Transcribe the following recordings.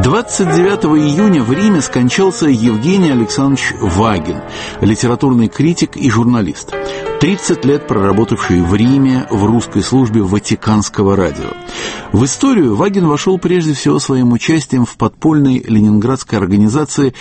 29 июня в Риме скончался Евгений Александрович Вагин, литературный критик и журналист, 30 лет проработавший в Риме в русской службе Ватиканского радио. В историю Вагин вошел прежде всего своим участием в подпольной ленинградской организации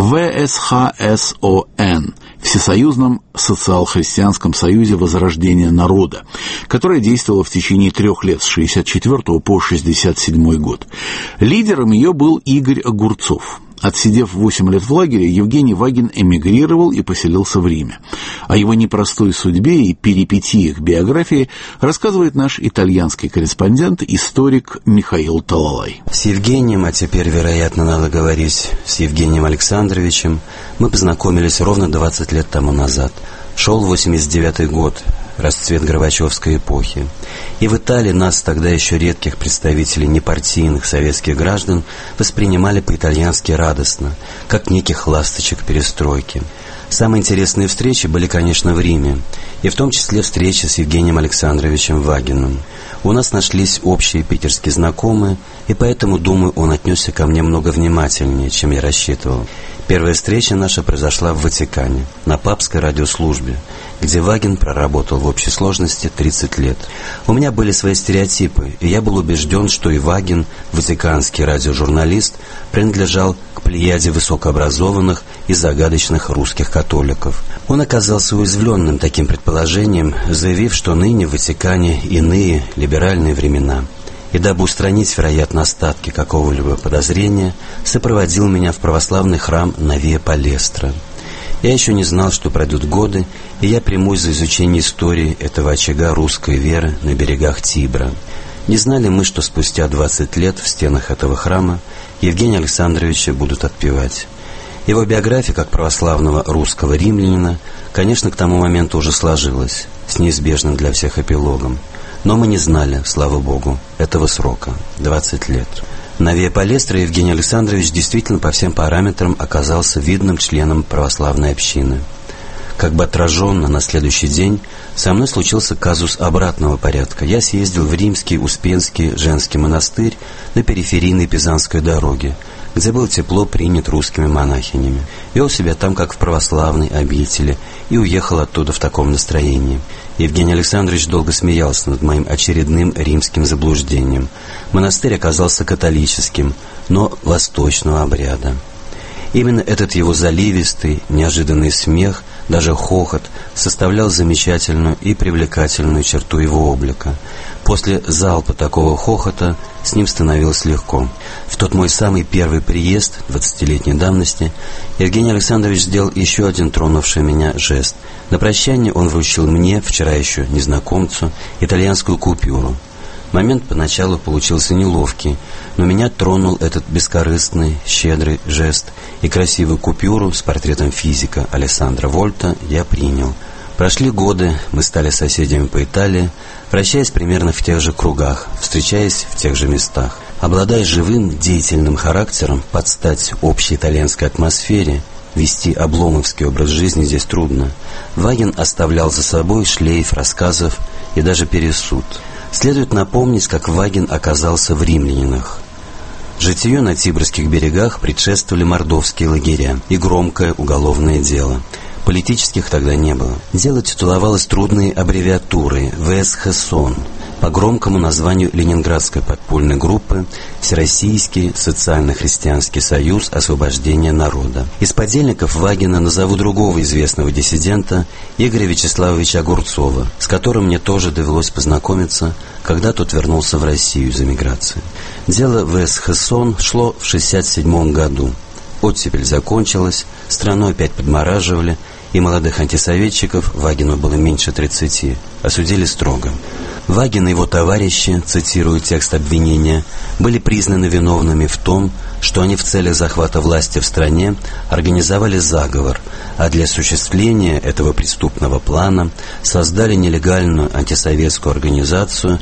ВСХСОН, Всесоюзном социал-христианском союзе возрождения народа, которая действовала в течение 3 лет с 1964 по 1967 год. Лидером ее был Игорь Огурцов. Отсидев 8 лет в лагере, Евгений Вагин эмигрировал и поселился в Риме. О его непростой судьбе и перипетиях биографии рассказывает наш итальянский корреспондент, историк Михаил Талалай. С Евгением, а теперь, вероятно, надо говорить с Евгением Александровичем, мы познакомились ровно 20 лет тому назад. Шел 89-й год, расцвет Горбачевской эпохи. И в Италии нас, тогда еще редких представителей непартийных советских граждан, воспринимали по-итальянски радостно, как неких ласточек перестройки. Самые интересные встречи были, конечно, в Риме, и в том числе встречи с Евгением Александровичем Вагиным. У нас нашлись общие питерские знакомые, и поэтому, думаю, он отнесся ко мне много внимательнее, чем я рассчитывал. Первая встреча наша произошла в Ватикане, на папской радиослужбе, где Вагин проработал в общей сложности 30 лет. У меня были свои стереотипы, и я был убежден, что и Вагин, ватиканский радиожурналист, принадлежал к плеяде высокообразованных и загадочных русских католиков. Он оказался уязвленным таким предположением, заявив, что ныне в Ватикане иные либеральные времена. И дабы устранить, вероятно, остатки какого-либо подозрения, сопроводил меня в православный храм на Виа Палестра. Я еще не знал, что пройдут годы, и я примусь за изучение истории этого очага русской веры на берегах Тибра. Не знали мы, что спустя 20 лет в стенах этого храма Евгения Александровича будут отпевать. Его биография, как православного русского римлянина, конечно, к тому моменту уже сложилась, с неизбежным для всех эпилогом. Но мы не знали, слава Богу, этого срока – 20 лет. На Виа Палестра Евгений Александрович действительно по всем параметрам оказался видным членом православной общины. Как бы отраженно на следующий день со мной случился казус обратного порядка. Я съездил в римский Успенский женский монастырь на периферийной Пизанской дороге, где был тепло принят русскими монахинями. Вел себя там, как в православной обители, и уехал оттуда в таком настроении. Евгений Александрович долго смеялся над моим очередным римским заблуждением. Монастырь оказался католическим, но восточного обряда. Именно этот его заливистый, неожиданный смех, даже хохот, составлял замечательную и привлекательную черту его облика. После залпа такого хохота с ним становилось легко. В тот мой самый первый приезд, 20-летней давности, Евгений Александрович сделал еще один тронувший меня жест. На прощание он вручил мне, вчера еще незнакомцу, итальянскую купюру. Момент поначалу получился неловкий, но меня тронул этот бескорыстный, щедрый жест, и красивую купюру с портретом физика Алессандро Вольта я принял. Прошли годы, мы стали соседями по Италии, вращаясь примерно в тех же кругах, встречаясь в тех же местах. Обладая живым, деятельным характером, под стать общей итальянской атмосфере, вести обломовский образ жизни здесь трудно. Вагин оставлял за собой шлейф рассказов и даже пересуд. Следует напомнить, как Вагин оказался в римлянинах. Житию на Тибрских берегах предшествовали мордовские лагеря и громкое уголовное дело. Политических тогда не было. Дело титуловалось трудной аббревиатурой ВСХСОН, по громкому названию ленинградской подпольной группы «Всероссийский социально-христианский союз освобождения народа». Из подельников Вагина назову другого известного диссидента Игоря Вячеславовича Огурцова, с которым мне тоже довелось познакомиться, когда тот вернулся в Россию из эмиграции. Дело ВСХСОН шло в 1967 году. Оттепель закончилась, страну опять подмораживали, и молодых антисоветчиков, Вагину было меньше 30, осудили строго. Вагин и его товарищи, цитирую текст обвинения, были признаны виновными в том, что они в целях захвата власти в стране организовали заговор, а для осуществления этого преступного плана создали нелегальную антисоветскую организацию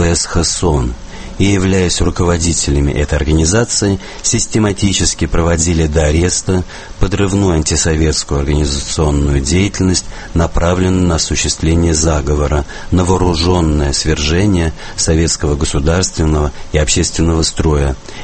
ВСХСОН, и, являясь руководителями этой организации, систематически проводили до ареста подрывную антисоветскую организационную деятельность, направленную на осуществление заговора, на вооруженное свержение советского государственного и общественного строя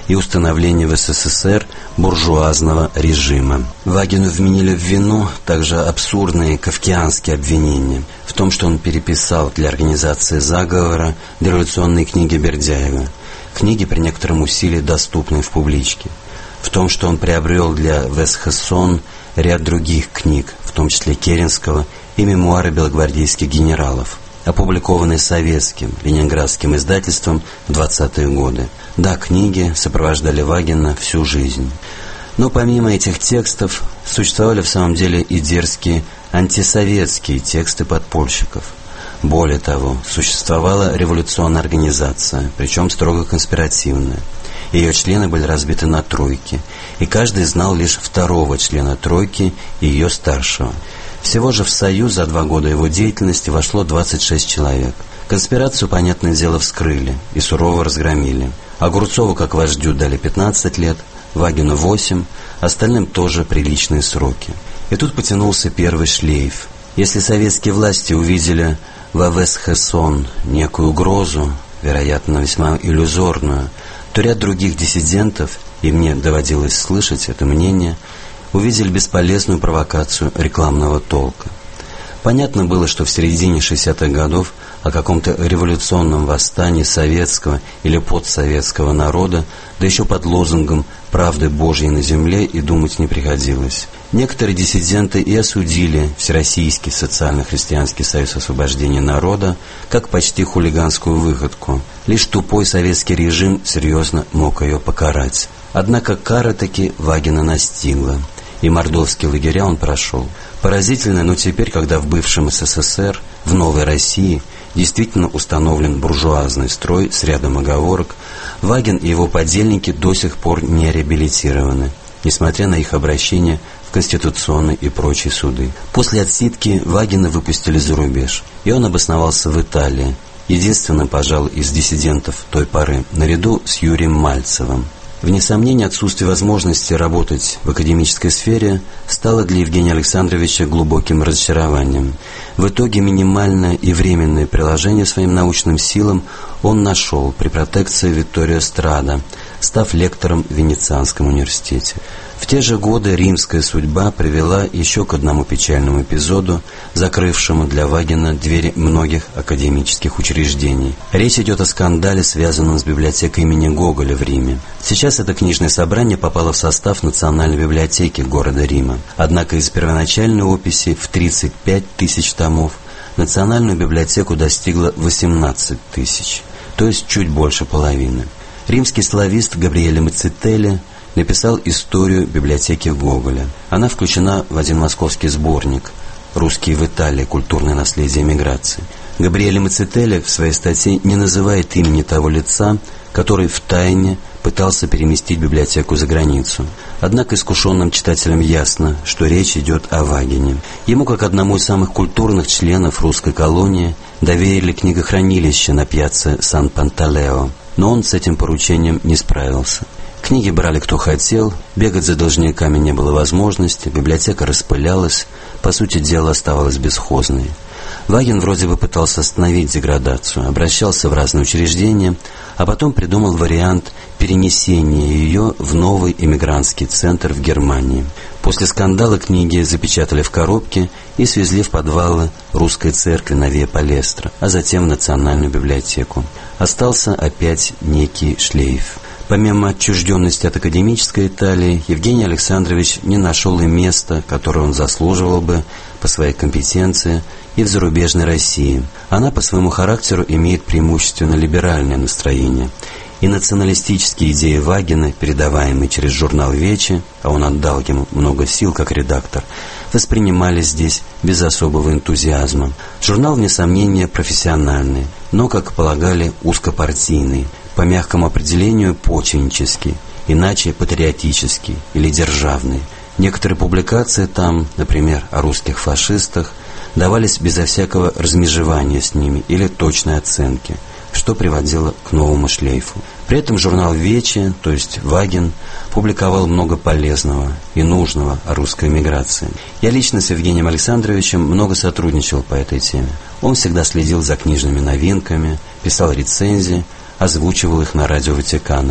и установление в СССР буржуазного режима. Вагину вменили в вину также абсурдные кафкианские обвинения в том, что он переписал для организации заговора дореволюционные книги Бердяева, книги при некотором усилии доступные в публичке, в том, что он приобрел для Весхессон ряд других книг, в том числе Керенского и мемуары белогвардейских генералов, опубликованные советским ленинградским издательством в 20-е годы. Да, книги сопровождали Вагина всю жизнь. Но помимо этих текстов существовали в самом деле и дерзкие антисоветские тексты подпольщиков. Более того, существовала революционная организация, причем строго конспиративная. Ее члены были разбиты на тройки, и каждый знал лишь второго члена тройки и ее старшего. Всего же в Союз за 2 года его деятельности вошло 26 человек. Конспирацию, понятное дело, вскрыли и сурово разгромили. Огурцову, как вождю, дали 15 лет, Вагину 8, остальным тоже приличные сроки. И тут потянулся первый шлейф. Если советские власти увидели в Весхессон некую угрозу, вероятно, весьма иллюзорную, то ряд других диссидентов, и мне доводилось слышать это мнение, увидели бесполезную провокацию рекламного толка. Понятно было, что в середине 60-х годов о каком-то революционном восстании советского или подсоветского народа, да еще под лозунгом «Правды Божьей на земле» и думать не приходилось. Некоторые диссиденты и осудили Всероссийский социально-христианский союз освобождения народа как почти хулиганскую выходку. Лишь тупой советский режим серьезно мог ее покарать. Однако кара таки Вагина настигла, и мордовские лагеря он прошел. Поразительно, но теперь, когда в бывшем СССР, в новой России, действительно установлен буржуазный строй с рядом оговорок, Вагин и его подельники до сих пор не реабилитированы, несмотря на их обращение в конституционные и прочие суды. После отсидки Вагина выпустили за рубеж, и он обосновался в Италии, единственным, пожалуй, из диссидентов той поры, наряду с Юрием Мальцевым. Вне сомнения, отсутствие возможности работать в академической сфере стало для Евгения Александровича глубоким разочарованием. В итоге минимальное и временное приложение своим научным силам он нашел при протекции Витторио Страда, став лектором в Венецианском университете. В те же годы римская судьба привела еще к одному печальному эпизоду, закрывшему для Вагина двери многих академических учреждений. Речь идет о скандале, связанном с библиотекой имени Гоголя в Риме. Сейчас это книжное собрание попало в состав Национальной библиотеки города Рима. Однако из первоначальной описи в 35 тысяч томов Национальную библиотеку достигло 18 тысяч, то есть чуть больше половины. Римский славист Габриэле Мацителли написал историю библиотеки Гоголя. Она включена в один московский сборник «Русские в Италии. Культурное наследие эмиграции». Габриэле Мацителли в своей статье не называет имени того лица, который втайне пытался переместить библиотеку за границу. Однако искушенным читателям ясно, что речь идет о Вагине. Ему, как одному из самых культурных членов русской колонии, доверили книгохранилище на пьяце Сан-Панталео, но он с этим поручением не справился. Книги брали кто хотел, бегать за должниками не было возможности, библиотека распылялась, по сути дела оставалась бесхозной. Вагин вроде бы пытался остановить деградацию, обращался в разные учреждения, а потом придумал вариант перенесения ее в новый эмигрантский центр в Германии. После скандала книги запечатали в коробке и свезли в подвалы русской церкви на Виа Палестра, а затем в Национальную библиотеку. Остался опять некий шлейф. Помимо отчужденности от академической Италии, Евгений Александрович не нашел и места, которое он заслуживал бы по своей компетенции, и в зарубежной России. Она по своему характеру имеет преимущественно либеральное настроение, и националистические идеи Вагина, передаваемые через журнал «Вечи», а он отдал ему много сил как редактор, воспринимались здесь без особого энтузиазма. Журнал, вне сомнения, профессиональный, но, как полагали, узкопартийный, по мягкому определению почвеннический, иначе патриотический или державный. Некоторые публикации там, например, о русских фашистах, давались безо всякого размежевания с ними или точной оценки, что приводило к новому шлейфу. При этом журнал «Вечи», то есть Вагин, публиковал много полезного и нужного о русской эмиграции. Я лично с Евгением Александровичем много сотрудничал по этой теме. Он всегда следил за книжными новинками, писал рецензии, озвучивал их на радио Ватикана.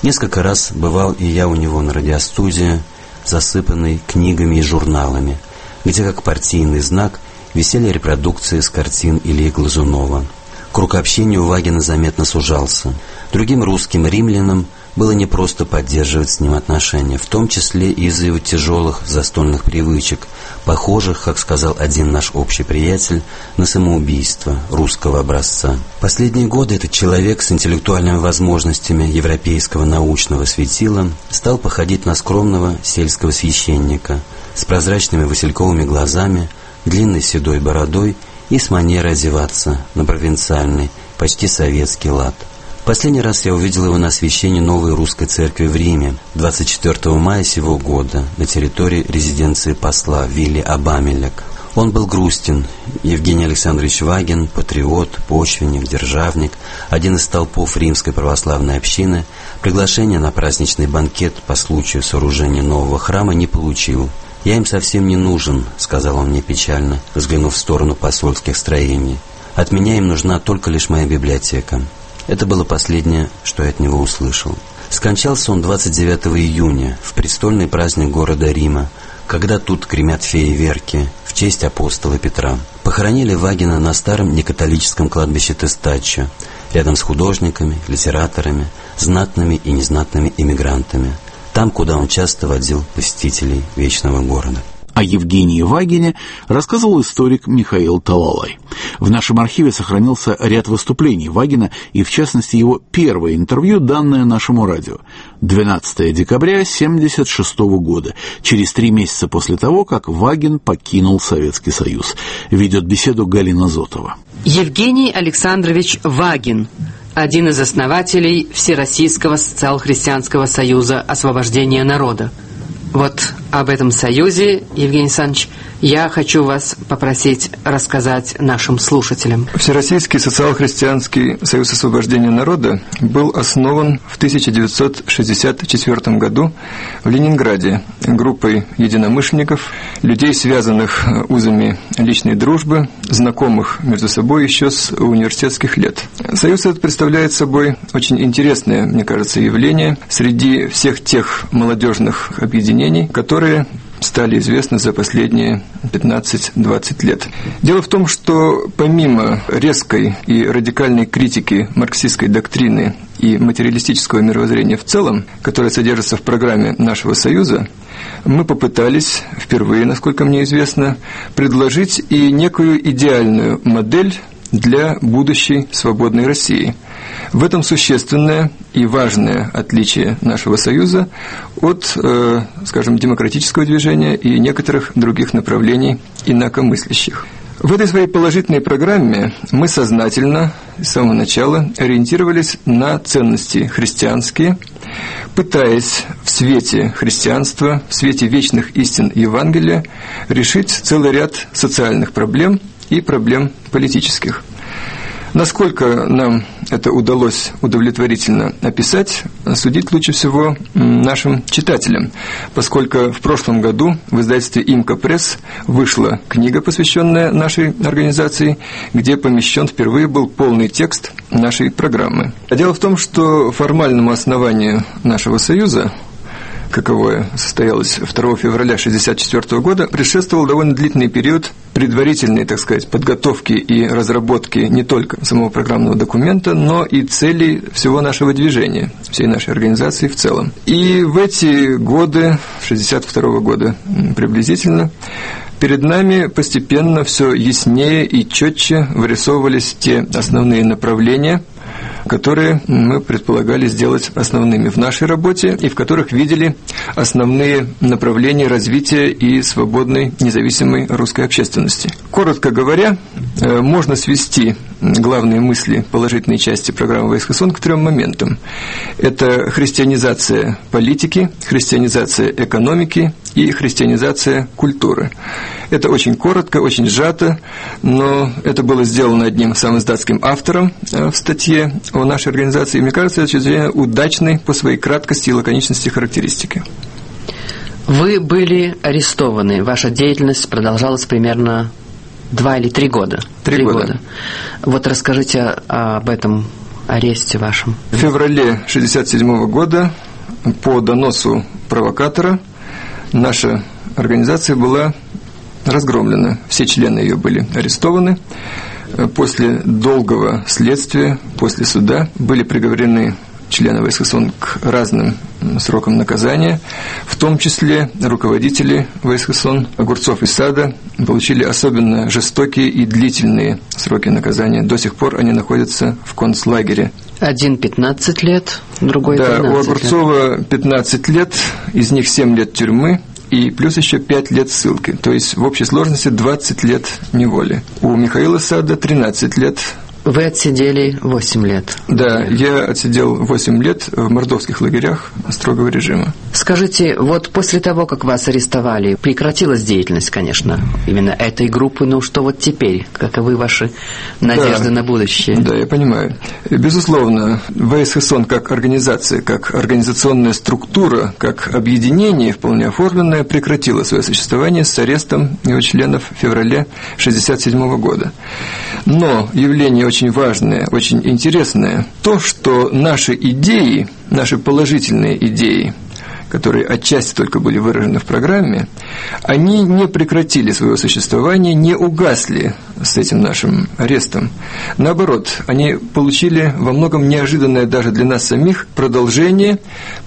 Несколько раз бывал и я у него на радиостудии, засыпанной книгами и журналами, где, как партийный знак, висели репродукции с картин Ильи Глазунова. Круг общения у Вагина заметно сужался. Другим русским римлянам было непросто поддерживать с ним отношения, в том числе и из-за его тяжелых застольных привычек, похожих, как сказал один наш общий приятель, на самоубийство русского образца. Последние годы этот человек с интеллектуальными возможностями европейского научного светила стал походить на скромного сельского священника с прозрачными васильковыми глазами, длинной седой бородой и с манерой одеваться на провинциальный, почти советский лад. Последний раз я увидел его на освящении новой русской церкви в Риме 24 мая сего года на территории резиденции посла Вилли Абамелек. Он был грустен. Евгений Александрович Вагин, патриот, почвенник, державник, один из столпов римской православной общины, приглашение на праздничный банкет по случаю сооружения нового храма не получил. «Я им совсем не нужен», — сказал он мне печально, взглянув в сторону посольских строений. «От меня им нужна только лишь моя библиотека». Это было последнее, что я от него услышал. Скончался он 29 июня, в престольный праздник города Рима, когда тут гремят фейерверки в честь апостола Петра. Похоронили Вагина на старом некатолическом кладбище Тестаччо, рядом с художниками, литераторами, знатными и незнатными эмигрантами, там, куда он часто водил посетителей Вечного города. О Евгении Вагине рассказывал историк Михаил Талалай. В нашем архиве сохранился ряд выступлений Вагина и, в частности, его первое интервью, данное нашему радио. 12 декабря 1976 года, через 3 месяца после того, как Вагин покинул Советский Союз. Ведет беседу Галина Зотова. Евгений Александрович Вагин, один из основателей Всероссийского социал-христианского союза освобождения народа. Вот об этом союзе, Евгений Александрович, я хочу вас попросить рассказать нашим слушателям. Всероссийский социал-христианский союз освобождения народа был основан в 1964 году в Ленинграде группой единомышленников, людей, связанных узами личной дружбы, знакомых между собой еще с университетских лет. Союз этот представляет собой очень интересное, мне кажется, явление среди всех тех молодежных объединений, которые стали известны за последние 15-20 лет. Дело в том, что помимо резкой и радикальной критики марксистской доктрины и материалистического мировоззрения в целом, которое содержится в программе нашего Союза, мы попытались впервые, насколько мне известно, предложить и некую идеальную модель для будущей свободной России. В этом существенное и важное отличие нашего Союза от, скажем, демократического движения и некоторых других направлений инакомыслящих. В этой своей положительной программе мы сознательно с самого начала ориентировались на ценности христианские, пытаясь в свете христианства, в свете вечных истин Евангелия решить целый ряд социальных проблем и проблем политических. Насколько нам это удалось удовлетворительно описать, судить лучше всего нашим читателям, поскольку в прошлом году в издательстве «Имко Пресс» вышла книга, посвященная нашей организации, где помещен впервые был полный текст нашей программы. Дело в том, что формальному основанию нашего союза, каковое состоялось 2 февраля 1964 года, предшествовал довольно длительный период предварительной, так сказать, подготовки и разработки не только самого программного документа, но и целей всего нашего движения, всей нашей организации в целом. И в эти годы, 1962 года приблизительно, перед нами постепенно все яснее и четче вырисовывались те основные направления, которые мы предполагали сделать основными в нашей работе и в которых видели основные направления развития и свободной, независимой русской общественности. Коротко говоря, можно свести главные мысли положительной части программы ВСХСОН к 3 моментам. Это христианизация политики, христианизация экономики и христианизация культуры. Это очень коротко, очень сжато, но это было сделано одним самоиздатским автором в статье о нашей организации, и мне кажется, это чрезвычайно удачной по своей краткости и лаконичности характеристики. Вы были арестованы, ваша деятельность продолжалась примерно 2 или 3 года. 3 года. Вот расскажите об этом аресте вашем? В феврале 1967 года по доносу провокатора наша организация была разгромлена. Все члены ее были арестованы. После долгого следствия, после суда были приговорены члены ВСХСОН к разным срокам наказания, в том числе руководители ВСХСОН Огурцов и Сада получили особенно жестокие и длительные сроки наказания. До сих пор они находятся в концлагере. Один 15 лет, другой 12 лет. Да, у Огурцова 15 лет, из них 7 лет тюрьмы и плюс еще 5 лет ссылки. То есть в общей сложности 20 лет неволи. У Михаила Сада 13 лет. Вы отсидели 8 лет. Да, я отсидел 8 лет в мордовских лагерях строгого режима. Скажите, вот после того, как вас арестовали, прекратилась деятельность, конечно, именно этой группы, но что вот теперь? Каковы ваши надежды на будущее? Да, я понимаю. Безусловно, ВСХСОН как организация, как организационная структура, как объединение вполне оформленное, прекратило свое существование с арестом его членов в феврале 1967 года. Но явление очень важное, очень интересное, то, что наши идеи, наши положительные идеи, которые отчасти только были выражены в программе, они не прекратили своего существования, не угасли с этим нашим арестом. Наоборот, они получили во многом неожиданное даже для нас самих продолжение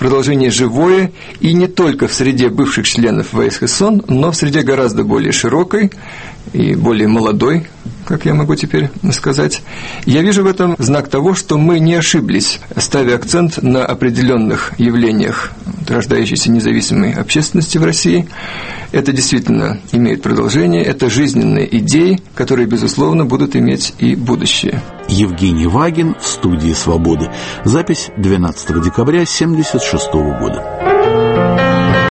живое, и не только в среде бывших членов ВСХСОН, но в среде гораздо более широкой и более молодой, как я могу теперь сказать. Я вижу в этом знак того, что мы не ошиблись, ставя акцент на определенных явлениях рождающейся независимой общественности в России. Это действительно имеет продолжение, это жизненные идеи, которые, безусловно, будут иметь и будущее. Евгений Вагин в студии «Свободы». Запись 12 декабря 1976 года.